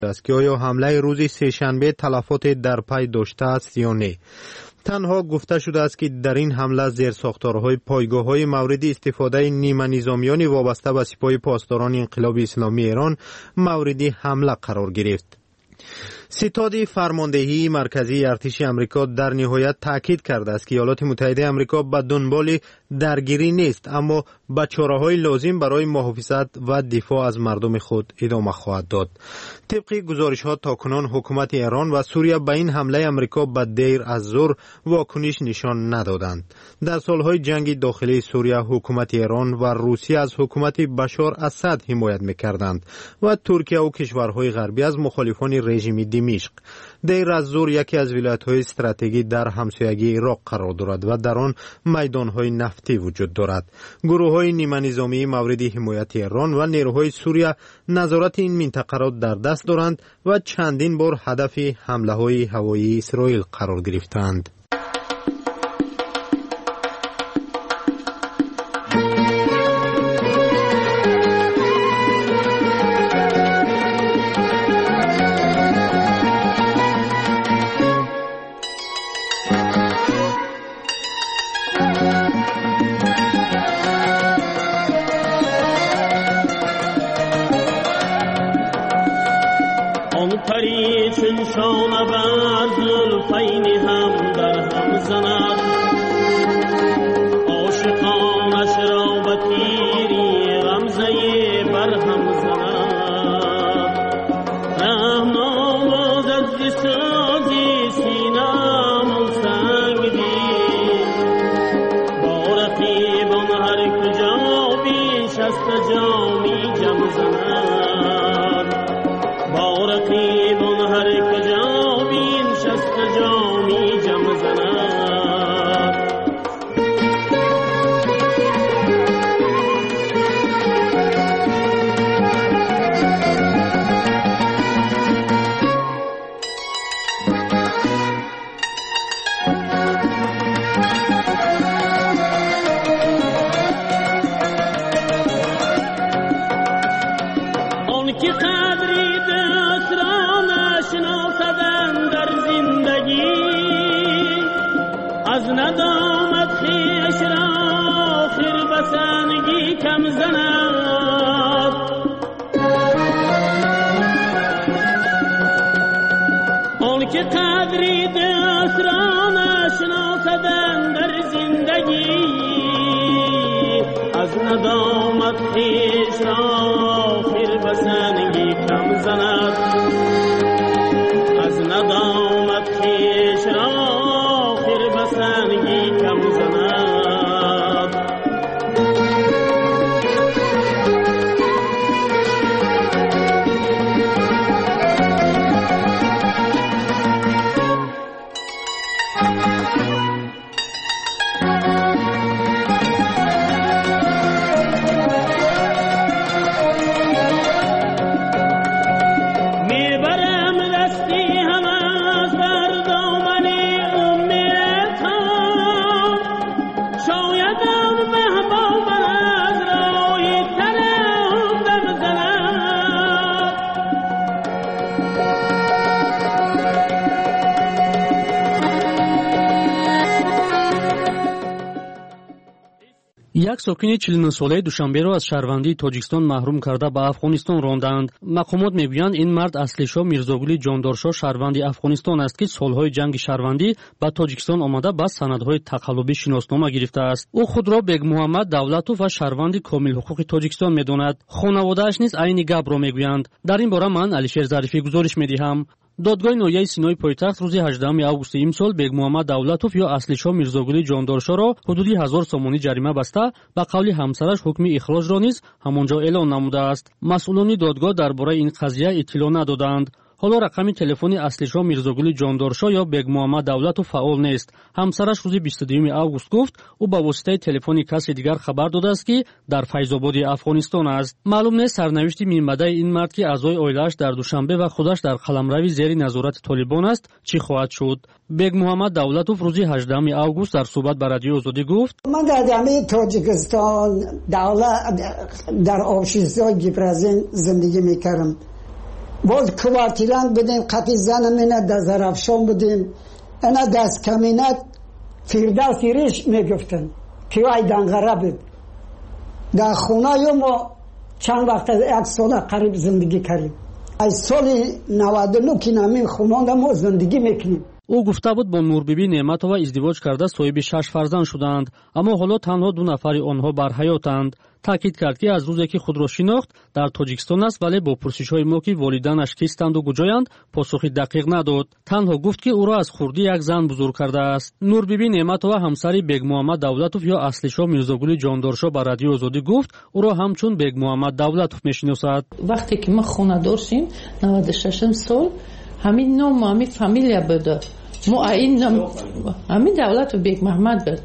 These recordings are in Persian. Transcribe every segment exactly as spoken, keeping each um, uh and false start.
است که آیا حمله روز سه‌شنبه تلفات در پی داشته است یا نه. تنها گفته شده است که در این حمله زیرساختارهای پایگاه‌های مورد استفاده نیمه نظامیان وابسته به سپاه پاسداران انقلاب اسلامی ایران مورد حمله قرار گرفت. ستاد فرماندهی مرکزی ارتش آمریکا در نهایت تاکید کرده است که ایالات متحده آمریکا به دنبال درگیری نیست، اما به چاره‌های لازم برای محافظت و دفاع از مردم خود ادامه خواهد داد. طبق گزارش‌ها تاکنون حکومت ایران و سوریه به این حمله آمریکا به دیر از زور واکنش نشان ندادند. در سالهای جنگ داخلی سوریه حکومت ایران و روسیه از حکومت بشار اسد حمایت می‌کردند و ترکیه و کشورهای غربی از مخالفان رژیم دمشق. دیر از زور یکی از ولایت‌های استراتژیکی در همسایگی عراق قرار دارد و در آن میدان‌های نفتی وجود دارد. گروه‌های نیمه نظامی مورد حمایت ایران و نیروهای سوریه نظارت این منطقه را در دست دارند و چندین بار هدف حمله‌های هوایی اسرائیل قرار گرفتند. یک ساکن چهل و نه ساله دوشنبه را از شهروندی تاجیکستان محروم کرده به افغانستان راندند. مقامات میگویند این مرد اصلیشاه میرزاگل جاندارشاه شهروندی افغانستان است که سالهای جنگ شهروندی به تاجیکستان آمده با سندهای تقلبی شناسنامه گرفته است. او خود را بیگ محمد دولتوف و شهروندی کامل حقوق تاجیکستان میداند. خانواده‌اش نیز عین گپ را میگویند. در این باره من علیشیر ظریفی گزارش میدهم. دادگاه ناحیه سینای پایتخت روز هجدهم آگوست امسال بیگ محمد دولتوف یا اصلیشاه میرزاگل جاندارشاه را حدودی هزار سومانی جریمه بسته به قول همسرش حکم اخراج را نیز همانجا اعلان نموده است. مسئولان دادگاه درباره این قضیه اطلاع ندادند. حالا رقم تلفن اصلیشاه میرزاگل جاندارشاه یا بیگ محمد دولتوف فعال نیست. همسرش روز بیست و دوم آگوست گفت او با واسطه تلفن کسی دیگر خبر داده است که در فیض‌آباد افغانستان است. معلوم نیست سرنوشت میانبده این مرد که اعضای عائله‌اش در دوشنبه و خودش در قلمرو زیر نظارت طالبان است چی خواهد شد. بیگ محمد دولتوف روز هجدهم آگوست در صحبت با رادیو آزادی گفت من در جامعه تاجیکستان دولت در آشیزای گیپرازین زندگی میکردم. باز کوارتیران بودیم قطی زن منه دزرفشان بودیم انا دست کمینت فیردوسی ریش میگفتن که وای دنگره بود در خونه ما چند وقت یک سال قریب زندگی کردیم از سال نود و نه که نمیم خونه ما زندگی میکنیم. او گفته بود با نوربیبی نعمتова ازدواج کرده صاحب شش فرزند شدند اما حالا تنها دو نفری آنها بر حیاتند. تاکید کرد که از روزی که خود را شناخت در تاجیکستان است ولی با پرسش‌های ما که والدینش کیستند و کجایند پاسخی دقیق نداد. تنها گفت که او را از خردی یک زن بزرگ کرده است. نوربیبی نعمتова همسر بیگ محمد دولتوف یا اصلیشاه میرزاگل جاندارشاه با رادیو آزادی گفت او را همچون بیگ محمد دولتوف میشناسد. وقتی که ما خانه دار شدیم نود و شش سال همین نام همین فامیلیا بود. ما این نام همین دولتوف بیگ محمد بود.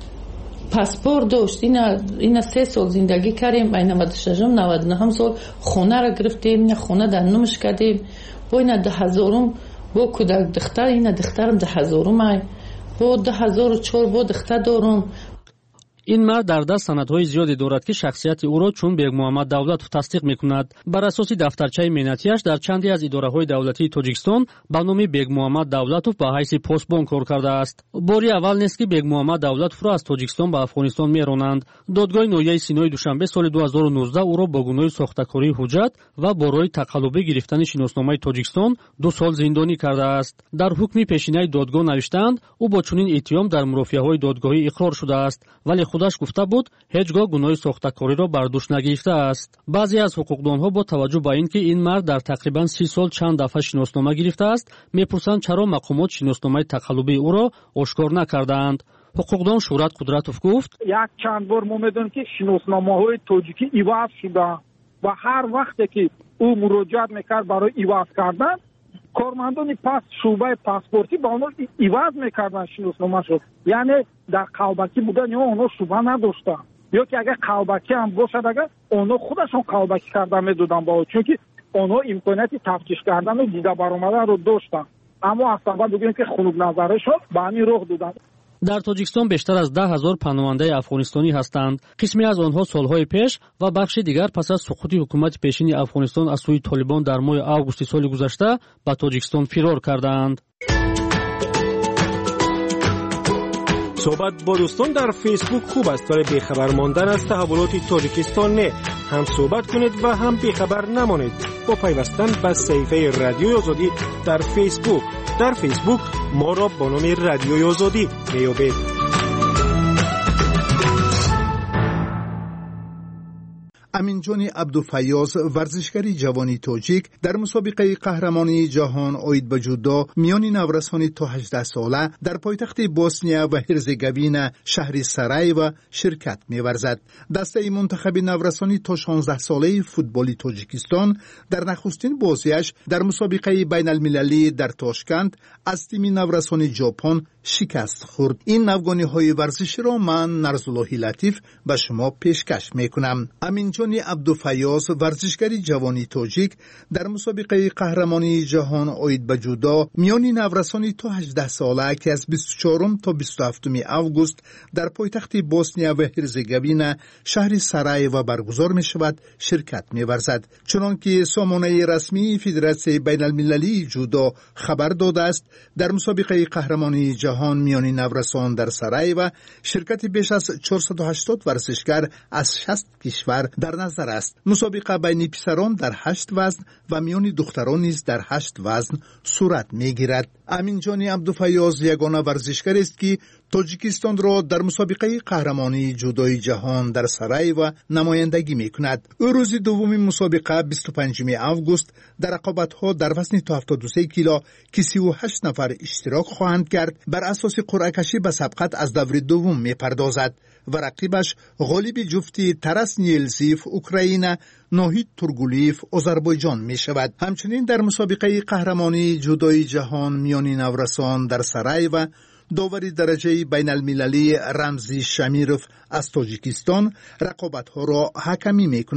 پاسپورت داشت. اینا اینا سه سال زندگی کردیم. این نود و شش نود و نه سال خونه را گرفتیم. نه خونه در نمش کردیم. با اینا ده هزارم با کودک دختر اینا دخترم ده هزارم ای با ده هزار و چهار با دختر دارم. این مرد در دست سندهای زیادی دارد که شخصیت او را چون بیگ محمد دولتوف تصدیق میکند. بر اساس دفترچه مهنتیش در چندی از اداره‌های دولتی تاجیکستان با نام بیگ محمد دولتوف به حیث پاسبان کار کرده است. باری اول نیست که بیگ محمد دولتوف را از تاجیکستان به افغانستان میرانند. دادگاه ناحیه سینای دوشنبه سال دو هزار و نوزده او را با گناه ساختکاری حجت و برای تقلبی گرفتن شناسنامه تاجیکستان دو سال زندانی کرده است. در حکم پیشینه دادگاه نوشتند او با چنین اتهام در مرافعه‌های دادگاهی اقرار شده است ولی خودش گفته بود هیچگاه گناه ساختکاری را بر دوش نگرفته است. بعضی از حقوقدانها با توجه به اینکه این مرد در تقریبا سی سال چند دفعه شناسنامه گرفته است میپرسند چرا مقامات شناسنامه تقلبی او را آشکار نکردند. حقوقدان شهرت قدرتوف گفت یک چند بار ما میدونیم که شناسنامه‌های تاجیکی عوض شده و هر وقتی که او مراجعت میکرد برای عوض کردن کارمندان پس شعبه پاسپورتی با اونها عوض میکردن شناسنامه شد. یعنی در قلبکی بودن یا اونها شعبه نداشتن یا که اگر قلبکی هم باشد اگر اونها خودشون قلبکی کردن میدادن با چون که اونها امکانیت تفتیش کردن و دیده برآمدن رو داشتن اما اصلا بگیم که خنوب نظرشون به همین رخ دادن. در تاجیکستان بیشتر از ده هزار پناهنده افغانستانی هستند. قسمی از آنها سالهای پیش و بخش دیگر پس از سقوط حکومت پیشین افغانستان از سوی طالبان در ماه آگوست سال گذشته به تاجیکستان فرار کردند. صحبت با دوستان در فیسبوک خوب است ولی بیخبر ماندن از تحولات تاجیکستان نه. هم صحبت کنید و هم بیخبر نمانید با پیوستن به صفحه رادیوی آزادی در فیسبوک. در فیسبوک ما را با نام رادیوی آزادی میابید. امینجان عبدالفیاض ورزشکاری جوانی تاجیک در مسابقه قهرمانی جهان آید به جودو میان نورسان تا هجده ساله در پایتخت بوسنیا و هرزگوین شهر سرایو شرکت می‌ورزد. دسته منتخب نورسانی تا شانزده ساله فوتبالی تاجیکستان در نخستین بازیش در مسابقه بین المللی در تاشکند از تیم نورسان ژاپن شکست خورد. این نوگانی‌های ورزشی را من نرزاللهی لطیف به شما پیشکش می‌کنم. امینجان عبدالفیاض ورزشکاری جوانی تاجیک در مسابقه قهرمانی جهان آید به جودو میان نورسانی تا هجده ساله که از بیست و چهارم تا بیست و هفتم آگوست در پایتخت بوسنیا و هرزگوین شهر سرایو برگزار می شود شرکت می ورزد. چنانکه سامانه رسمی فدراسیون بین المللی جودو خبر داده است در مسابقه قهرمانی جهان میان نورسان در سرایو شرکت بیش از چهارصد و هشتاد ورزشکار از شصت کشور در نظر است. مسابقه بین پسران در هشت وزن و میان دختران نیز در هشت وزن صورت میگیرد. امینجان عبدالفیاض یگانه ورزشکار است که تاجیکستان را در مسابقه قهرمانی جودوی جهان در سرایو نمایندگی میکند. او روز دوم مسابقه بیست و پنجم آگوست در رقابت‌ها در وزن تا هفتاد و سه کیلو که سی و هشت نفر اشتراک خواهند کرد بر اساس قرعه کشی به سبقت از دور دوم میپردازد و رقیبش غالب جفتی ترس نیلزیف اوکراین ناهید تورگولیف آذربایجان می شود. همچنین در مسابقه قهرمانی جودوی جهان میان نورسان در سرایو داوری درجه بین المللی رمزی شمیروف از تاجیکستان رقابت‌ها را حکمی می کند.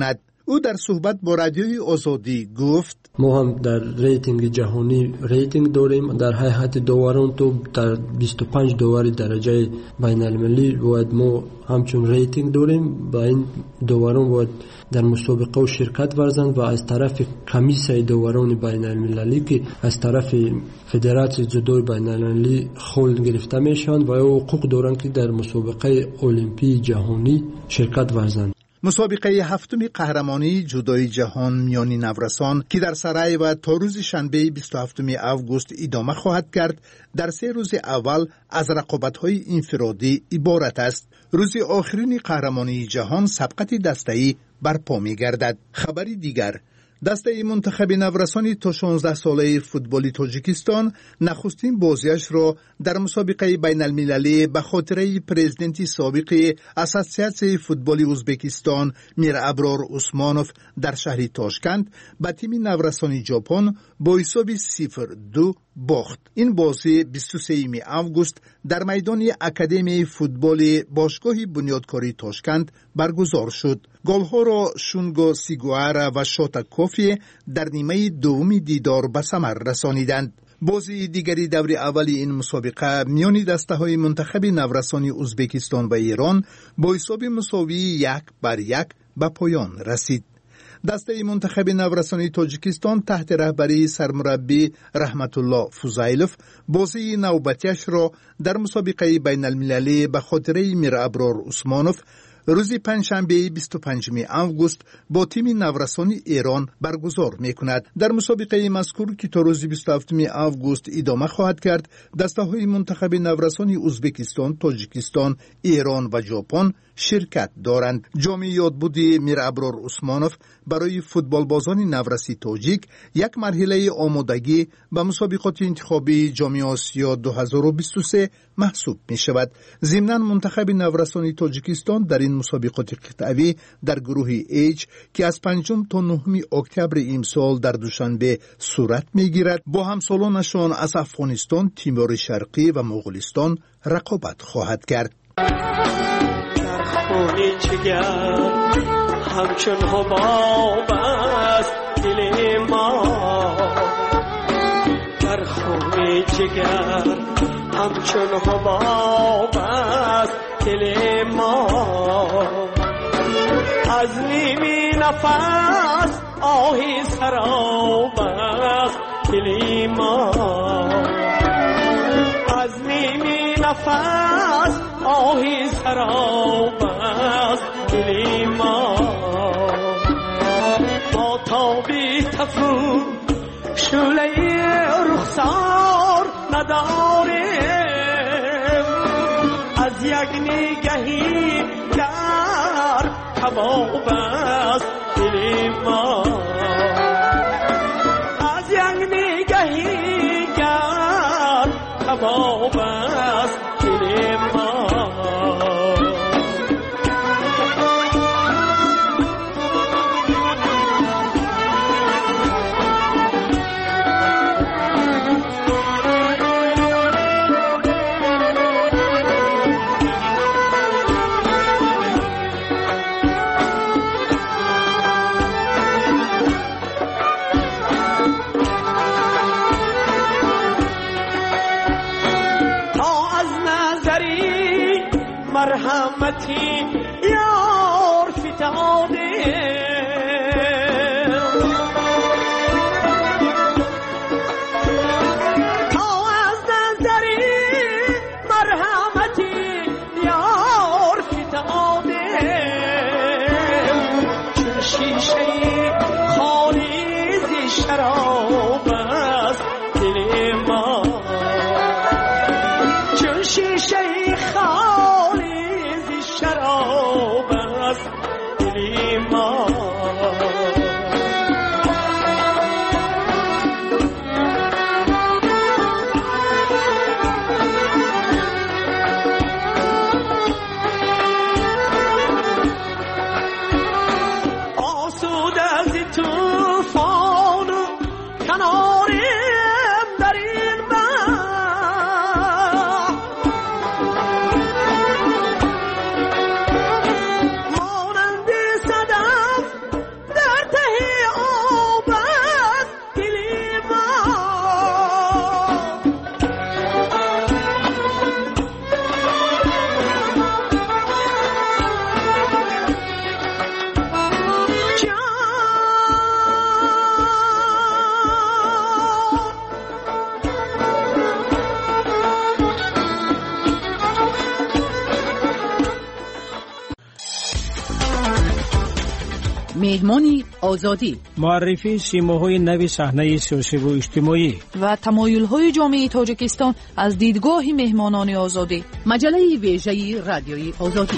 او در صحبت با رادیوی آزادی گفت ما هم در ریتینگ جهانی ریتینگ داریم. در هیئت داوران تو در بیست و پنج داوری درجه بین المللی باید ما همچون ریتینگ داریم. با این داوران باید در مسابقه و شرکت ورزند و از طرف کمیسیون داوران بین المللی که از طرف فدراسیون جودو بین المللی خول گرفته میشن و او حقوق دارند که در مسابقه المپی جهانی شرکت ورزند. مسابقه هفتم قهرمانی جودوی جهان میانی نورسان که در سرای و تا روز شنبه بیست و هفتم آگوست ادامه خواهد کرد، در سه روز اول از رقابت‌های انفرادی عبارت است. روز آخرین قهرمانی جهان سبقت دسته‌ای برپا می‌گردد. خبری دیگر، دسته منتخب نورسان تا شانزده ساله فوتبال تاجیکستان نخستین بازیش را در مسابقه بین المللی به خاطره پرزیدنت سابق اساسیاسیون فوتبال ازبکستان میر ابرار عثمانوف در شهر تاشکند به تیم نورسان ژاپن با حساب صفر دو باخت. این بازی بیست و سوم آگوست در میدان اکادمی فوتبال باشگاه بنیادکاری تاشکند برگزار شد. گل‌ها را شونگو سیگوارا و شوتا کوفی در نیمه دوم دیدار به ثمر رسانیدند. بازی دیگری دور اول این مسابقه میان دسته‌های منتخب نورسان ازبکستان و ایران با حساب مساوی یک بر یک به پایان رسید. دسته منتخب نورسان تاجیکستان تحت رهبری سرمربی رحمت الله فوزایلوف بازی نوبتیش را در مسابقه بین المللی به خاطره میر ابرار عثمانوف روز پنجشنبه بیست و پنجم آگوست با تیم نورسان ایران برگزار می‌کند. در مسابقه مذکور که تا روز بیست و هفتم آگوست ادامه خواهد کرد، دسته‌های منتخب نورسان ازبکستان، تاجیکستان، ایران و ژاپن شرکت دارند. جام یادبود میر ابرار عثمانوف برای فوتبال بازان نورسی تاجیک یک مرحله آمادگی به مسابقات انتخابی جام آسیا دو هزار و بیست و سه محسوب می شود. ضمناً منتخب نورسان تاجیکستان در این مسابقات قطعی در گروه ایچ که از پنجم تا نهم اکتبر امسال در دوشنبه صورت می گیرد با همسالانشان از افغانستان، تیمور شرقی و مغولستان رقابت خواهد کرد. خونی جگر همچون حباب است دل ما، در خونی جگر همچون حباب است دل ما، از نیمی نفس آهی سراب است دل ما، از نیمی نفس آهی سراب است دل ما، ما تابی تفو شعله رخسار نداریم، از یک نگهی گر کباب است دل ما، از یک نگهی گر کباب است دل ما. مرحمتی یار فتاده، تا از نظری مرحمتی یار فتاده، چون شیشه خالی ز شراب است دل ما، چون شیشه خالی شراب است دل ما. مهمانی آزادی، معرفی سیماهای نوی صحنه سیاسی و اجتماعی و تمایل‌های جامعه تاجیکستان از دیدگاه مهمانان آزادی. مجله ویژه رادیوی آزادی.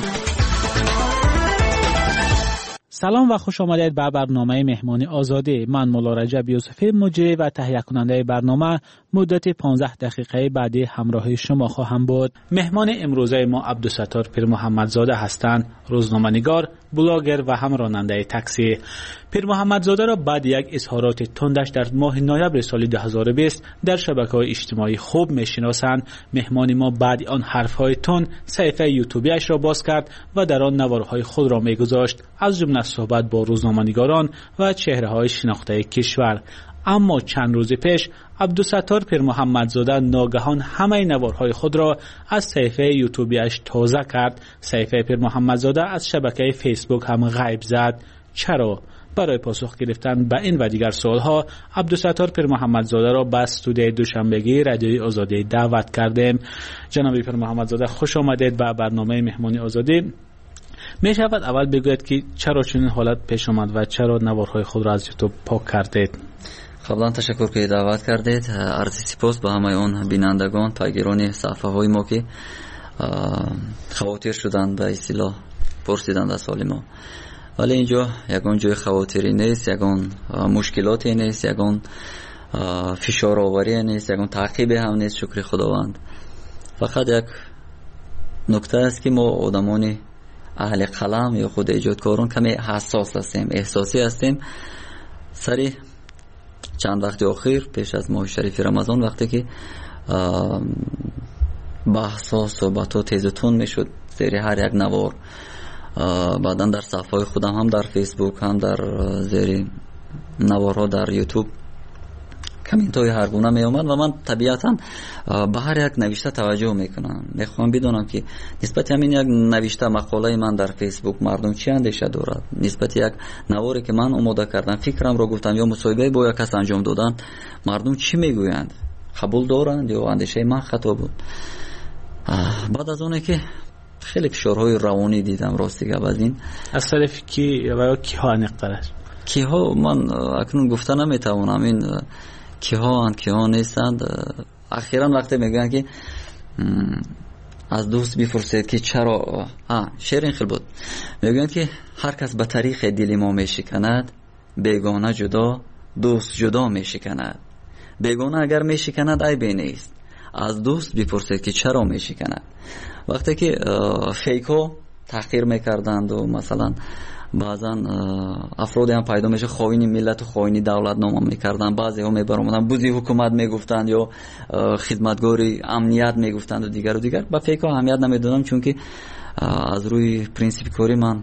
سلام و خوش آمدید به برنامه مهمانی آزادی. من مولا رجب یوسفی مجری و تهیه کننده برنامه مدت پانزده دقیقه بعدی همراه شما خواهم بود. مهمان امروزه ما عبدالستار پیر محمدزاده هستند، روزنامه‌نگار، بلاگر و هم راننده تاکسی. پیر محمدزاده را بعد یک اظهارات تندش در ماه نوامبر سال دو هزار و بیست در شبکه‌های اجتماعی خوب می‌شناسند. مهمان ما بعد آن حرف‌های تند صفحه یوتیوبیش را باز کرد و در آن نوارهای خود را می‌گذاشت، از جمله صحبت با روزنامه‌نگاران و چهره‌های شناخته کشور. اما چند روز پیش عبدالستار پیر محمدزاده ناگهان همه نوارهای خود را از صفحه یوتیوبیش تازه کرد. صفحه پیر محمدزاده از شبکه فیسبوک هم غیب زد. چرا؟ برای پاسخ گرفتن به این و دیگر سوالها عبدالستار پیر محمدزاده را به استودیوی دوشنبگی رادیوی آزادی دعوت کردیم. جناب پیر محمدزاده خوش آمدید به برنامه مهمانی آزادی. می شود اول بگوید که چرا چنین حالت پیش آمد و چرا نوارهای خود را از یوتیوب پاک کردید؟ قبلا تشکر که دعوت کردید. عرض سپاس به همه اون بینندگان، پیگیران صفحه های ما که خواطر شدن به اصطلاح پرسیدند از سال ما. ولی اینجا یگان جای خواطری نیست، یگان مشکلاتی نیست، یگان فشار آوری نیست، یگان تعقیب هم نیست. شکر خداوند. فقط یک نکته است که ما آدمان اهل قلم یا خود ایجادکاران کمی حساس هستیم، احساسی هستیم. سری چند وقت اخیر پیش از ماه شریف رمضان وقتی که بحث ها صحبت ها تیز و تند میشد زیر هر یک نوار، بعدا در صفحه خودم هم در فیسبوک هم در زیر نوارها در یوتیوب کامنت های هر گونه می اومد و من طبیعتا به هر یک نوشته توجه میکنم. میخوام بدونم که نسبت همین یک نوشته مقاله من در فیسبوک مردم چی اندیشه دارد، نسبت یک نواری که من آماده کردم فکرم رو گفتم یا مصاحبه با یک کس انجام دادم مردم چی میگویند، قبول دارند یا اندیشه من خطا بود. بعد از اونه که خیلی فشارهای روانی دیدم راستی که از این از طرف کی و کی ها نقطه کی ها من اکنون گفته نمیتوانم این کی ها اند کی ها نیستند. اخیرا وقتی میگن که از دوست بپرسید که چرا ها شعر این خیلی بود، میگن که هر کس به طریق دل ما میشکند، بیگانه جدا دوست جدا میشکند. بیگانه اگر میشکند عیبی نیست، از دوست بپرسید که چرا میشکند. وقتی که فیک ها تحقیر میکردند و مثلا بعضا افرادی هم پیدا میشه خائن ملت و خائن دولت نام میکردن، بعضی ها میبرامدن بوزی حکومت میگفتند یا خدمتگاری امنیت میگفتند و دیگر و دیگر. با فیک ها اهمیت نمیدادم چون که از روی پرینسیپ کاری من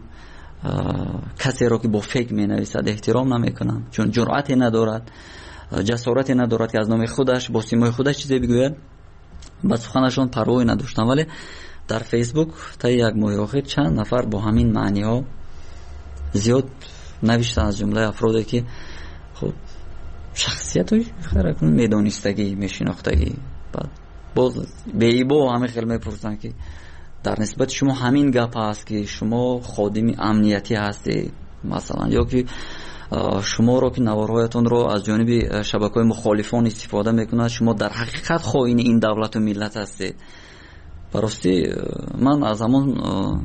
کسی را که با فیک مینویسد احترام نمیکنم، چون جرأتی ندارد، جسارتی ندارد که از نام خودش با سیمای خودش چیزی بگوید. با سخنشون پروایی نداشتم. ولی در فیسبوک تا یک ماه اخیر چند نفر با همین معنی ها زیاد نوشتن، از جمله افرادی که خب شخصیت های خیلی میدانستگی میشناختگی، بعد باز به ایبو همه خیلی میپرسن که در نسبت شما همین گپ هست که شما خادم امنیتی هستی مثلا، یا که شما رو که نوارهایتون رو از جانب شبکه‌های مخالفان استفاده میکنند، شما در حقیقت خائن این دولت و ملت هستید. براستی من از همون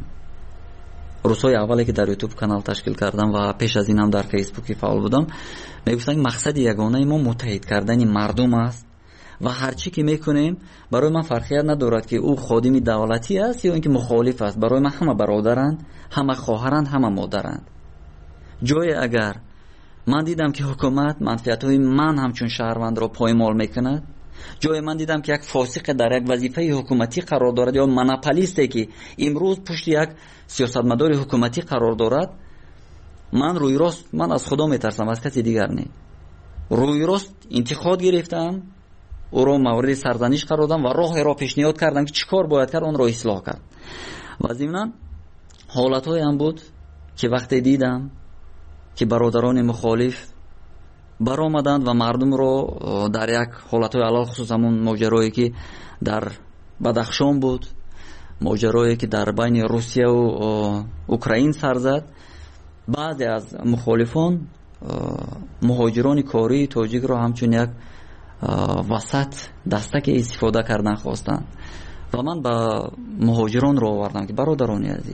روزهای اولی که در یوتیوب کانال تشکیل کردم و پیش از این هم در فیسبوک فعال بودم میگفتن مقصد یگانه ما متحد کردن مردم است و هر چی که میکنیم برای من فرقیت ندارد که او خادم دولتی است یا اینکه مخالف است. برای من همه برادرند، همه خواهرند، همه مادرند. جای اگر من دیدم که حکومت منفعت‌های من همچون شهروند را پایمال میکند، جای من دیدم که یک فاسق در یک وظیفه حکومتی قرار دارد یا مناپولیستی که امروز پشت یک سیاستمدار حکومتی قرار دارد، من روی راست من از خدا میترسم، از کسی دیگر نه. روی راست انتقاد گرفتم، او را مورد سرزنش قرار دادم و راه را پیشنهاد کردم که چیکار باید کرد، اون را اصلاح کرد. و ضمن حالت‌های هم بود که وقتی دیدم که برادران مخالف برآمدند و مردم رو در یک حالت‌های علال خصوص همون ماجرایی که در بدخشان بود، ماجرایی که در بین روسیه و اوکراین سر زد، بعضی از مخالفان مهاجران کاری تاجیک را همچون یک وسط دستک استفاده کردن خواستند و من با مهاجران را آوردم که برادران عزیز،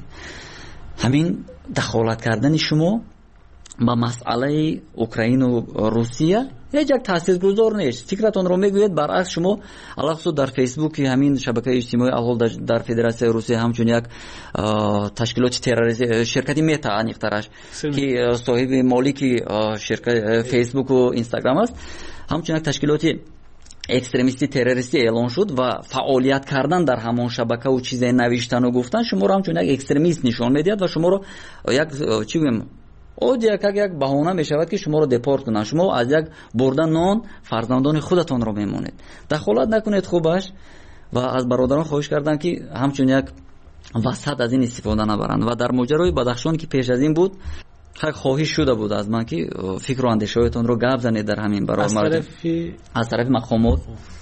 همین دخالت کردن شما با مسئله اوکراین و روسیه هیچ یک تاثیرگذار نیست. فکرتون رو میگوید برعکس شما علاوه در فیسبوک همین شبکه اجتماعی اول در فدراسیون روسیه همچون یک تشکیلات تروریستی شرکتی متا انیخترش که صاحب مالکی شرکت فیسبوک و اینستاگرام است، همچون یک تشکیلاتی اکستریمیستی تروریستی اعلان شد و فعالیت کردن در همان شبکه و چیزای نوشتن و گفتن شما رو همچون یک اکستریمیست نشان میدید و شما رو یک چی بگم او یک یک بهانه میشود که شما رو دپورت کنن، شما از یک بردن نان فرزندان خودتون رو میمونید. دخالت نکنید خوبش و از برادران خواهش کردن که همچون یک وسط از این استفاده نبرند. و در ماجرای بدخشان که پیش از این بود خواهش شده بود از من که فکر و اندیشه‌هایتون رو گپ زنید در همین برای از مردم طرف از طرف مقامات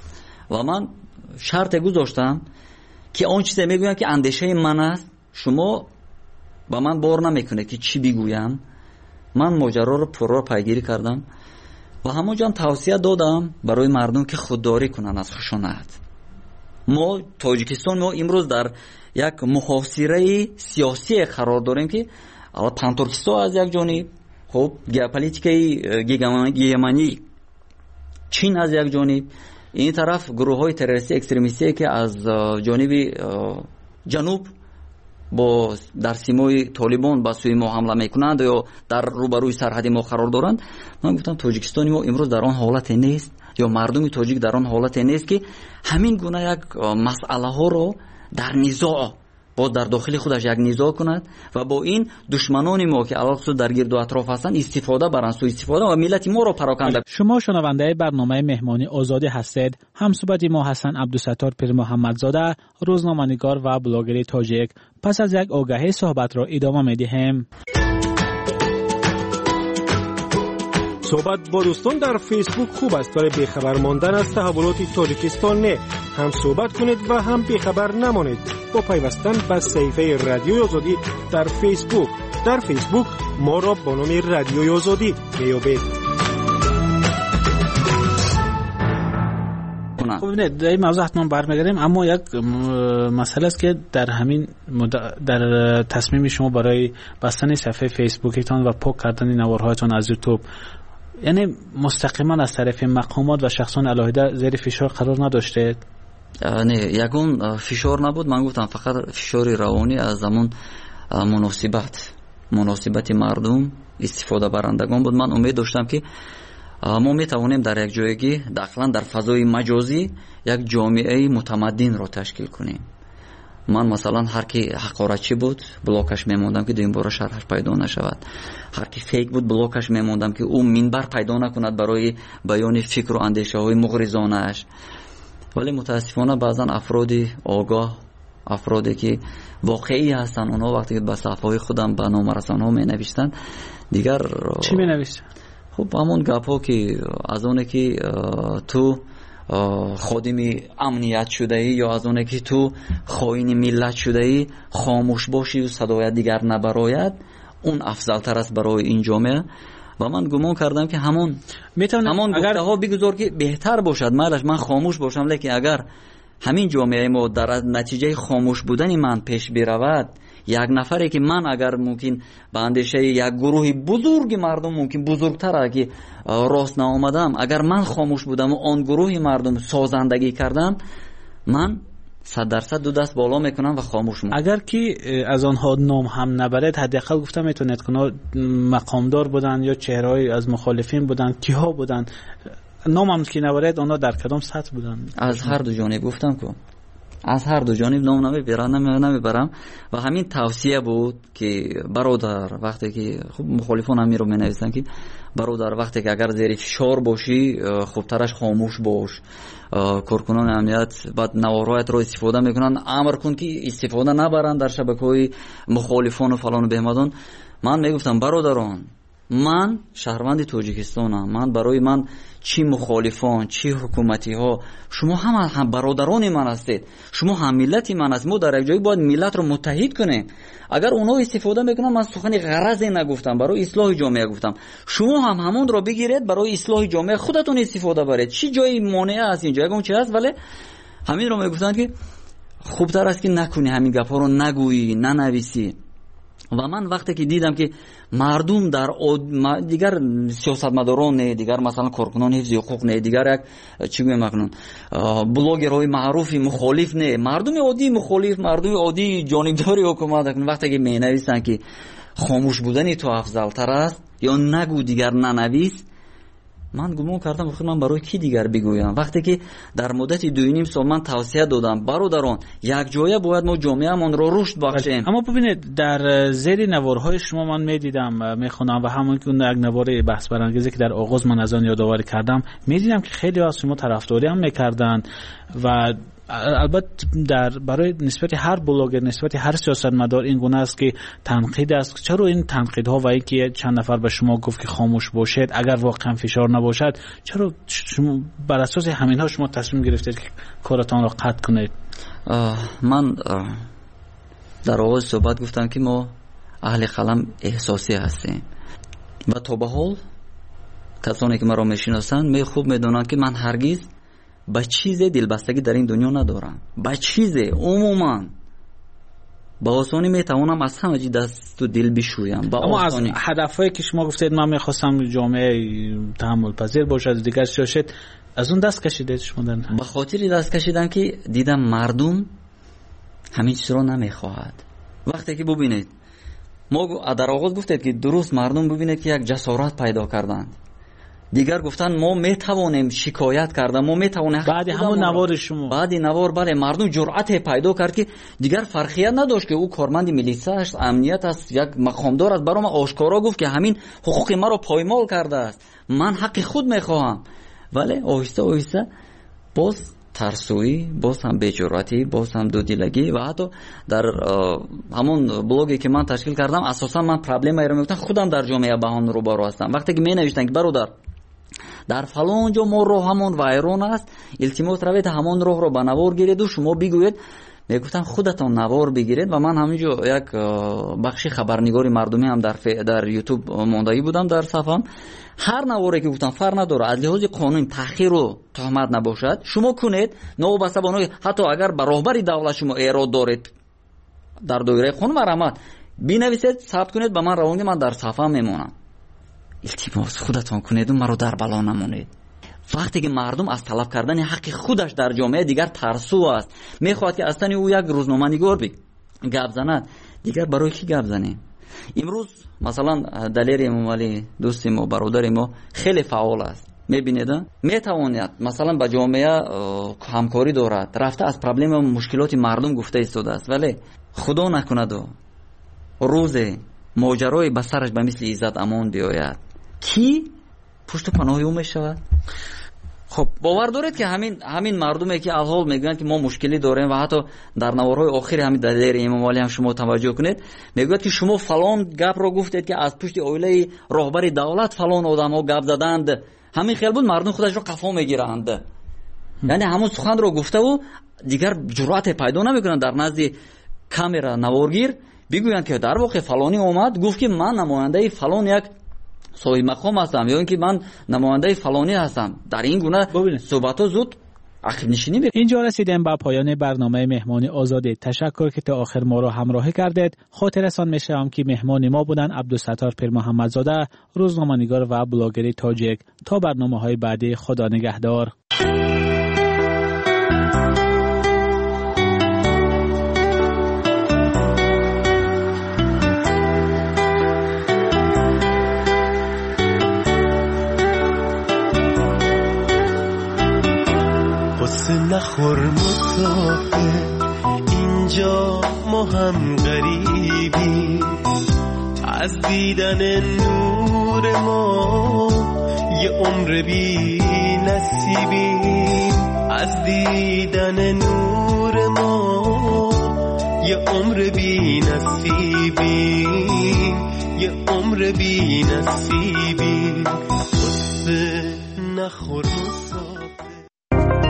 و من شرط گذاشتم که اون چیزی میگویم که اندیشه من است شما با من بار نمیکنه که چی بگویم. من ماجرا رو پرو پیگیری کردم و همونجا توصیه دادم برای مردم که خودداری کنن از خشونت. ما تاجیکستان ما امروز در یک محاصره سیاسی قرار داریم که پانتورکیستان از یک جانب، خب ژئوپلیتیکای گیگمانی چین از یک جانب، این طرف گروه های تروریستی اکستریمیستی که از جانب جنوب با در سیمای طالبان با سوی ما حمله میکنند یا در روبروی سرحد ما قرار دارند. من گفتم تاجیکستان ما امروز در آن حالت نیست یا مردم تاجیک در آن حالت نیست که همین گونه یک مسئله ها رو در نزاع باز در داخل خودش یک نزاع کند و با این دشمنان ما که علاوه در گرد و اطراف هستند استفاده برند، سوء استفاده و ملت ما را پراکنده. شما شنونده برنامه مهمانی آزادی هستید. همصحبت ما حسن عبدالستار پیر محمدزاده، روزنامه‌نگار و بلاگر تاجیک. پس از یک آگهی صحبت را ادامه می‌دهیم. صحبت با دوستان در فیسبوک خوب است ولی بیخبر ماندن از تحولات تاجیکستان نه. هم صحبت کنید و هم بیخبر نمانید با پیوستن به صفحه رادیوی آزادی در فیسبوک. در فیسبوک ما را با نام رادیوی آزادی میابید. خب نه در این موضوع حتما برمیگردیم، اما یک مسئله است که در همین در تصمیم شما برای بستن صفحه فیسبوکتان و پاک کردن نوارهایتان از یوتیوب، یعنی مستقیما از طرف مقامات و شخصان علاهده زیر فشار قرار نداشته؟ نه، یگون فشار نبود. من گفتم فقط فشار روانی از زمان مناسبت مناسبت مردم استفاده برندگان بود. من امید داشتم که ما میتوانیم در یک جایگی داخلا در فضای مجازی یک جامعه متمدن را تشکیل کنیم. من مثلا هر کی حقارتچی بود بلاکش میموندم که دو این بار شرحش پیدا نشود، هر کی فیک بود بلاکش میموندم که او منبر پیدا نکند برای بیان فکر و اندیشه های مغرضانه اش. ولی متاسفانه بعضا افرادی آگاه، افرادی که واقعی هستن، اونها وقتی که به صفحه خودم به نام رسانه‌ها می نوشتن دیگر چی می نوشتن؟ خب همون گپا که از اونه که تو خادمی امنیت شده ای یا از اونه که تو خائن ملت شده ای خاموش باشی و صدای دیگر نبراید، اون افضل تر است برای این جامعه. و من گمان کردم که همون همون گفته ها بگذار که بهتر باشد، مالش من خاموش باشم، لیکن اگر همین جامعه ما در نتیجه خاموش بودن من پیش برود، یک نفری که من اگر ممکن به اندیشه یک گروه بزرگ مردم ممکن بزرگتر که راست نآمدم، اگر من خاموش بودم و آن گروه مردم سازندگی کردم، من صد درصد دو دست بالا میکنم و خاموش میکنم. اگر که از آنها نام هم نبرد، حداقل گفتم میتونید که مقامدار بودن یا چهره‌ای از مخالفین بودن، کیها بودن، نام هم که نبرد آنها در کدام سطح بودن؟ از هر دو جانب گفتم که از هر دو جانب نام نمیبرم نمیبرم و همین توصیه بود که برادر وقتی که خب مخالفان هم رو مینویسن که برادر وقتی که اگر زیر فشار باشی خوبترش خاموش باش، کارکنان امنیت بعد نوارهایت رو استفاده میکنن، امر کن که استفاده نبرن در شبکه‌های مخالفان و فلان و بهمدان. من میگفتم برادران من شهروند تاجیکستانم. من برای من چی مخالفان چی حکومتی ها شما هم هم برادران من هستید، شما هم ملتی من هستید. ما در یک جایی باید ملت رو متحد کنیم. اگر اونا استفاده میکنن، من سخن غرض نگفتم، برای اصلاح جامعه گفتم. شما هم همون رو بگیرید برای اصلاح جامعه خودتون استفاده برید. چی جایی مانع است اینجا؟ اون چی است؟ ولی همین رو میگفتن که خوبتر است که نکنی، همین گپا رو نگویی، ننویسی. و من وقتی که دیدم که مردم در دیگر سیاستمداران نه، دیگر مثلا کارکنان حفظ حقوق نه، دیگر یک چی میگم مکنون بلاگرهای معروفی مخالف نه، مردم عادی مخالف، مردم عادی جانبداری حکومت کنن. وقتی که مینویسن که خاموش بودن تو افضل تر است یا نگو دیگر ننویس، من گمان کردم خود من برای کی دیگر بگویم. وقتی که در مدت دو نیم سال من توصیه دادم برادران یک جایه باید ما جامعه‌مان رو رشد بخشیم. اما ببینید در زیر نوارهای شما من میدیدم میخونم و همون که اون یک نوار بحث برانگیزی که در آغاز من از آن یادآوری کردم، میدیدم که خیلی از شما طرفداری هم میکردن و البته در برای نسبت هر بلاگر، نسبت هر سیاستمدار این گونه است که تنقید است. چرا این تنقیدها و اینکه چند نفر به شما گفت که خاموش باشید اگر واقعا فشار نباشد، چرا شما بر اساس همینها شما تصمیم گرفتید که کارتان را قطع کنید؟ من در آغاز صحبت گفتم که ما اهل قلم احساسی هستیم و تا به حال کسانی که مرا میشناسند می خوب میدونند که من هرگز با چیز دلبستگی در این دنیا ندارم. با چیز عموما با آسانی میتوانم از همه چی دست و دل بشویم. اما از هدفهایی که شما گفتید من میخواستم جامعه تحمل پذیر باشد دیگر شاشد، از اون دست کشیدید شما؟ در به خاطر دست کشیدم که دیدم مردم همین چیز رو نمیخواهد. وقتی که ببینید ما در آغاز گفتید که درست مردم ببینید که یک جسارت پیدا کردند، دیگر گفتن ما میتوانیم شکایت کردن، ما میتوانیم. بعد همون نوار شما بعد نوار بله مردم جرأت پیدا کرد که دیگر فرقیت نداشت که او کارمند میلیسا است، امنیت است، یک مقامدار است، برام آشکارا گفت که همین حقوق ما رو پایمال کرده است، من حق خود میخواهم. ولی آهسته آهسته باز ترسویی، باز هم بی‌جرأتی، باز هم دودیلگی و حتی در همون بلوگی که من تشکیل کردم اساسا من پرابلم رو میگفتم خودم در جامعه بهان رو بارو هستم. وقتی که می نوشتن که برادر در فلان جا ما راه همون وایرون است، التماس روید همون راه رو به نوار گیرید و شما بگوید، میگفتم خودتان نوار بگیرید. و من همینجا یک بخش خبرنگاری مردمی هم در در یوتیوب ماندایی بودم در صفحم. هر نواری که گفتم فرق نداره، از لحاظ قانون تأخیر و تهمت نباشد شما کنید، نوبسته بانوی حتی اگر به راهبری دولت شما ایراد دارید در دایره قانون مرامت بنویسید، ثبت کنید، به من روانید، من در صفحه میمونم. التماس خودتان کنید و مرا در بلا نمونید. وقتی که مردم از طلب کردن حق خودش در جامعه دیگر ترسو است، میخواد که اصلا او یک روزنامه‌نگار بی گپ زند، دیگر برای کی گپ زنیم؟ امروز مثلا دلیر امامعلی دوست ما برادر ما خیلی فعال است، میبینید میتواند مثلا با جامعه همکاری دارد، رفته از پرابلم و مشکلات مردم گفته ایستاده است، ولی خدا نکند و روز ماجرای به سرش به مثل عزت امان بیاید کی پشت پناهی او میشود؟ خب باور دارید که همین همین مردمی که الحال میگن که ما مشکلی داریم و حتی در نوارهای آخر همین دلیر امامعلی هم شما توجه کنید میگوید که شما فلان گپ رو گفتید که از پشت اویله راهبر دولت فلان آدم‌ها گپ زدند، همین خیال بود مردم خودش رو قفا میگیرند. یعنی همون سخن رو گفته و دیگر جرأت پیدا نمیکنن در نزد کامرا نوارگیر بگویند که در واقع فلانی اومد گفت که من نماینده فلان یک صاحب مقام هستم یا اینکه من نماینده فلانی هستم. در این گونه صحبت‌ها زود عقب نشینی می‌کنه. اینجا رسیدیم به پایان برنامه مهمانی آزاده. تشکر که تا آخر ما را همراهی کردید. خاطرتان می‌شوم که مهمان ما بودن عبدالستار پیر محمدزاده، روزنامه‌نگار و بلاگر تاجیک. تا برنامه‌های بعدی، خدا نگهدار. نخور مسافر اینجا ما هم غریبی، از دیدن نور ما یه عمر بی نصیبیم، از دیدن نور ما یه عمر بی نصیبیم، یه عمر بی نصیبی قصه نخور